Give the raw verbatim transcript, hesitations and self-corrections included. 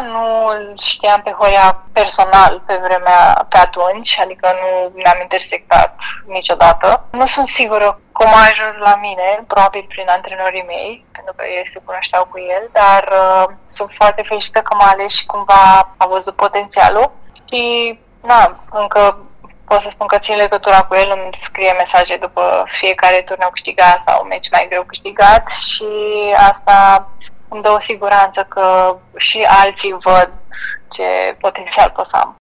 nu îl știam pe Horia personal pe vremea, pe atunci, adică nu ne-am intersectat niciodată. Nu sunt sigură cum a ajuns la mine, probabil prin antrenorii mei, pentru că ei se cunoșteau cu el, dar uh, sunt foarte fericită că m-a ales și cumva a văzut potențialul și, na, încă pot să spun că țin legătura cu el, îmi scrie mesaje după fiecare turneu câștigat sau meci mai greu câștigat și asta îmi dă o siguranță că și alții văd ce potențial pot să am.